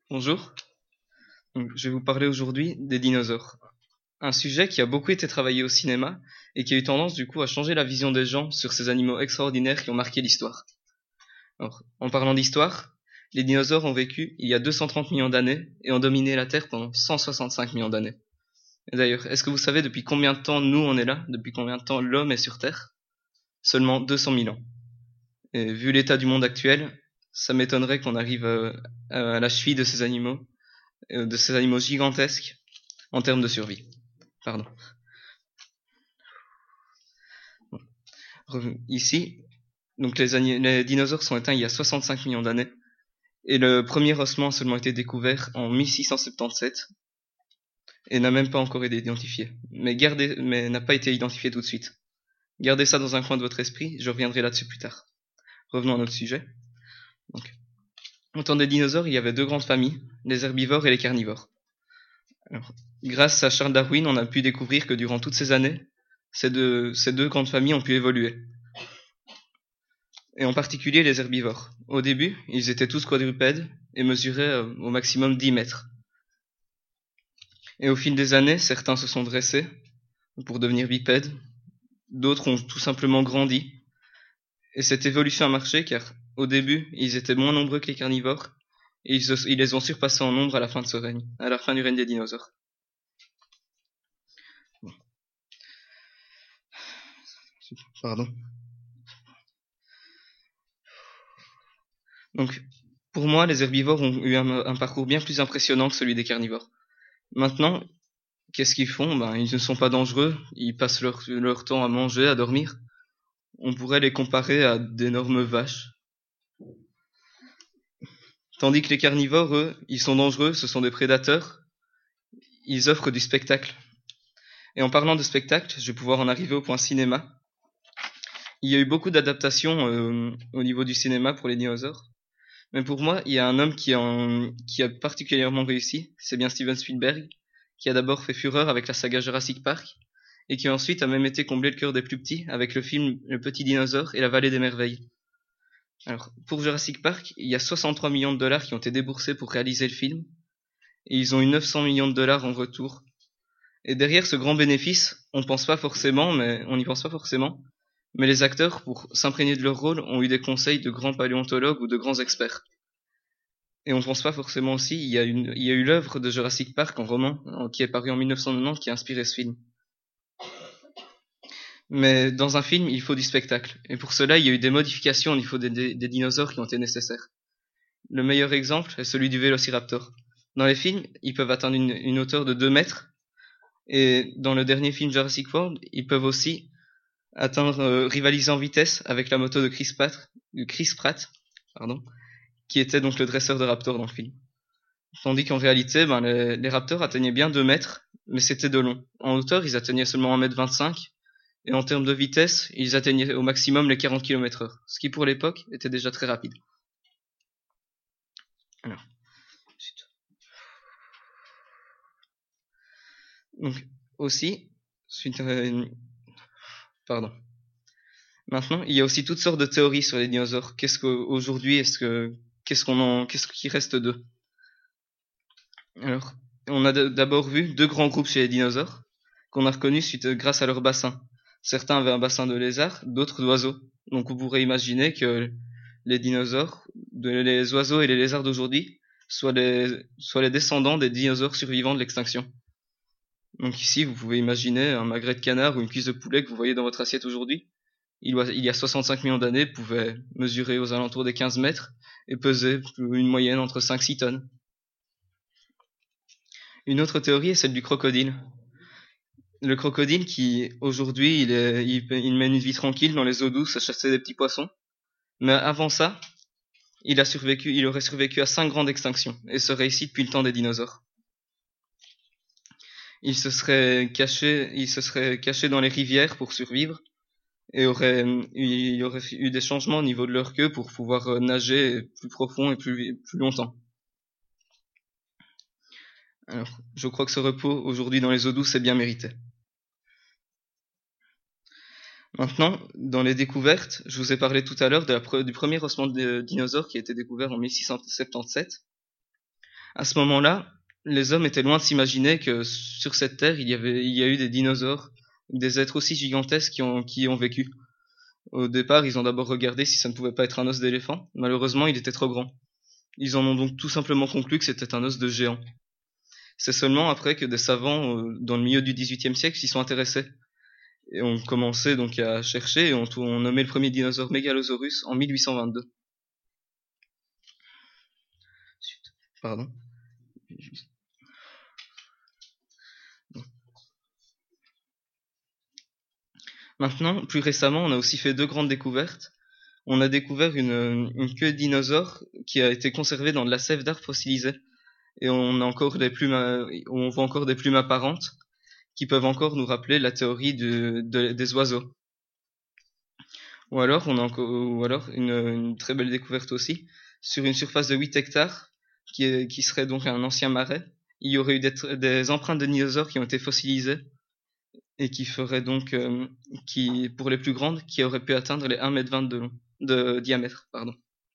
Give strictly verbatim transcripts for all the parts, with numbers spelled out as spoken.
Bonjour, donc, je vais vous parler aujourd'hui des dinosaures. Un sujet qui a beaucoup été travaillé au cinéma et qui a eu tendance du coup à changer la vision des gens sur ces animaux extraordinaires qui ont marqué l'histoire. Alors, en parlant d'histoire, les dinosaures ont vécu il y a deux cent trente millions d'années et ont dominé la Terre pendant cent soixante-cinq millions d'années. Et d'ailleurs, est-ce que vous savez depuis combien de temps nous on est là? Depuis combien de temps l'homme est sur Terre? Seulement deux cent mille ans. Et vu l'état du monde actuel, ça m'étonnerait qu'on arrive euh, à la cheville de ces animaux, euh, de ces animaux gigantesques en termes de survie. Pardon. Ici, donc les, les dinosaures sont éteints il y a soixante-cinq millions d'années, et le premier ossement a seulement été découvert en mille six cent soixante-dix-sept, et n'a même pas encore été identifié, mais, gardez, mais n'a pas été identifié tout de suite. Gardez ça dans un coin de votre esprit, je reviendrai là-dessus plus tard. Revenons à notre sujet. Donc, au temps des dinosaures, il y avait deux grandes familles, les herbivores et les carnivores. Alors, grâce à Charles Darwin, on a pu découvrir que durant toutes ces années, ces deux, ces deux grandes familles ont pu évoluer. Et en particulier les herbivores. Au début, ils étaient tous quadrupèdes et mesuraient euh, au maximum dix mètres. Et au fil des années, certains se sont dressés pour devenir bipèdes, d'autres ont tout simplement grandi. Et cette évolution a marché car au début, ils étaient moins nombreux que les carnivores et ils, se, ils les ont surpassés en nombre à la fin de ce règne, à la fin du règne des dinosaures. Bon. Pardon. Donc, pour moi, les herbivores ont eu un, un parcours bien plus impressionnant que celui des carnivores. Maintenant, qu'est-ce qu'ils font? Ben, ils ne sont pas dangereux, ils passent leur, leur temps à manger, à dormir. On pourrait les comparer à d'énormes vaches. Tandis que les carnivores, eux, ils sont dangereux, ce sont des prédateurs, ils offrent du spectacle. Et en parlant de spectacle, je vais pouvoir en arriver au point cinéma. Il y a eu beaucoup d'adaptations euh, au niveau du cinéma pour les dinosaures. Mais pour moi, il y a un homme qui, en, qui a particulièrement réussi, c'est bien Steven Spielberg, qui a d'abord fait fureur avec la saga Jurassic Park, et qui ensuite a même été comblé le cœur des plus petits avec le film Le Petit Dinosaure et la Vallée des Merveilles. Alors, pour Jurassic Park, il y a soixante-trois millions de dollars qui ont été déboursés pour réaliser le film, et ils ont eu neuf cents millions de dollars en retour. Et derrière ce grand bénéfice, on pense pas forcément, mais on n'y pense pas forcément, mais les acteurs, pour s'imprégner de leur rôle, ont eu des conseils de grands paléontologues ou de grands experts. Et on pense pas forcément aussi, il y a, une, il y a eu l'œuvre de Jurassic Park en roman, qui est paru en mille neuf cent quatre-vingt-dix, qui a inspiré ce film. Mais dans un film, il faut du spectacle. Et pour cela, il y a eu des modifications au niveau des, des, des dinosaures qui ont été nécessaires. Le meilleur exemple est celui du Vélociraptor. Dans les films, ils peuvent atteindre une, une hauteur de deux mètres. Et dans le dernier film Jurassic World, ils peuvent aussi atteindre, euh, rivaliser en vitesse avec la moto de Chris Pratt, de Chris Pratt, pardon, qui était donc le dresseur de raptors dans le film. Tandis qu'en réalité, ben, les, les raptors atteignaient bien deux mètres, mais c'était de long. En hauteur, ils atteignaient seulement un mètre vingt-cinq, et en termes de vitesse, ils atteignaient au maximum les quarante kilomètres heure, ce qui pour l'époque était déjà très rapide. Alors, ensuite. Donc, aussi, suite à une... Pardon. Maintenant, il y a aussi toutes sortes de théories sur les dinosaures. Qu'est-ce qu'aujourd'hui, est-ce que, qu'est-ce qu'on en, qu'est-ce qui reste d'eux? Alors, on a d'abord vu deux grands groupes chez les dinosaures, qu'on a reconnus suite, grâce à leur bassin. Certains avaient un bassin de lézards, d'autres d'oiseaux. Donc vous pourrez imaginer que les dinosaures, les oiseaux et les lézards d'aujourd'hui, soient les, soient les descendants des dinosaures survivants de l'extinction. Donc ici, vous pouvez imaginer un magret de canard ou une cuisse de poulet que vous voyez dans votre assiette aujourd'hui. Il y a soixante-cinq millions d'années, pouvait mesurer aux alentours des quinze mètres et peser une moyenne entre cinq à six tonnes. Une autre théorie est celle du crocodile. Le crocodile qui, aujourd'hui, il, est, il, il mène une vie tranquille dans les eaux douces à chasser des petits poissons. Mais avant ça, il a survécu, il aurait survécu à cinq grandes extinctions et serait ici depuis le temps des dinosaures. Il se serait caché, il se serait caché dans les rivières pour survivre et aurait, il y aurait eu des changements au niveau de leur queue pour pouvoir nager plus profond et plus, plus longtemps. Alors, je crois que ce repos aujourd'hui dans les eaux douces est bien mérité. Maintenant, dans les découvertes, je vous ai parlé tout à l'heure de la pre- du premier ossement de dinosaure qui a été découvert en mille six cent soixante-dix-sept. À ce moment-là, les hommes étaient loin de s'imaginer que sur cette terre, il y avait, il y a eu des dinosaures, des êtres aussi gigantesques qui ont, qui ont vécu. Au départ, ils ont d'abord regardé si ça ne pouvait pas être un os d'éléphant. Malheureusement, il était trop grand. Ils en ont donc tout simplement conclu que c'était un os de géant. C'est seulement après que des savants, euh, dans le milieu du dix-huitième siècle, s'y sont intéressés. Et ont commencé donc à chercher et ont, ont nommé le premier dinosaure Megalosaurus en mille huit cent vingt-deux. Pardon. Maintenant, plus récemment, on a aussi fait deux grandes découvertes. On a découvert une, une queue de dinosaure qui a été conservée dans de la sève d'arbres fossilisés. Et on a encore des plumes, on voit encore des plumes apparentes qui peuvent encore nous rappeler la théorie de, de, des oiseaux. Ou alors, on a encore, ou alors une, une très belle découverte aussi, sur une surface de huit hectares, qui, est, qui serait donc un ancien marais, il y aurait eu des, des empreintes de dinosaures qui ont été fossilisées, et qui feraient donc, euh, qui, pour les plus grandes, qui auraient pu atteindre les un mètre vingt de long, de diamètre, pardon.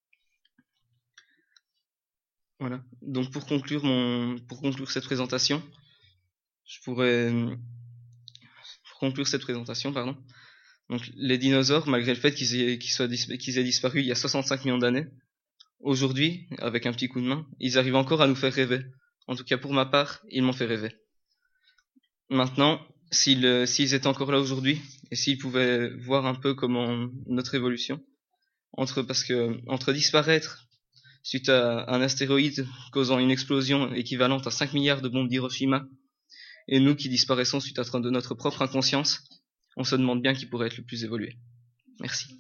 Voilà. Donc pour conclure mon, pour conclure cette présentation, je pourrais, pour conclure cette présentation, pardon. Donc les dinosaures, malgré le fait qu'ils aient, qu'ils soient, qu'ils aient disparu il y a soixante-cinq millions d'années, aujourd'hui, avec un petit coup de main, ils arrivent encore à nous faire rêver. En tout cas pour ma part, ils m'ont fait rêver. Maintenant, s'ils, s'ils étaient encore là aujourd'hui, et s'ils pouvaient voir un peu comment notre évolution, entre, parce que, entre disparaître suite à un astéroïde causant une explosion équivalente à cinq milliards de bombes d'Hiroshima, et nous qui disparaissons suite à notre propre inconscience, on se demande bien qui pourrait être le plus évolué. Merci.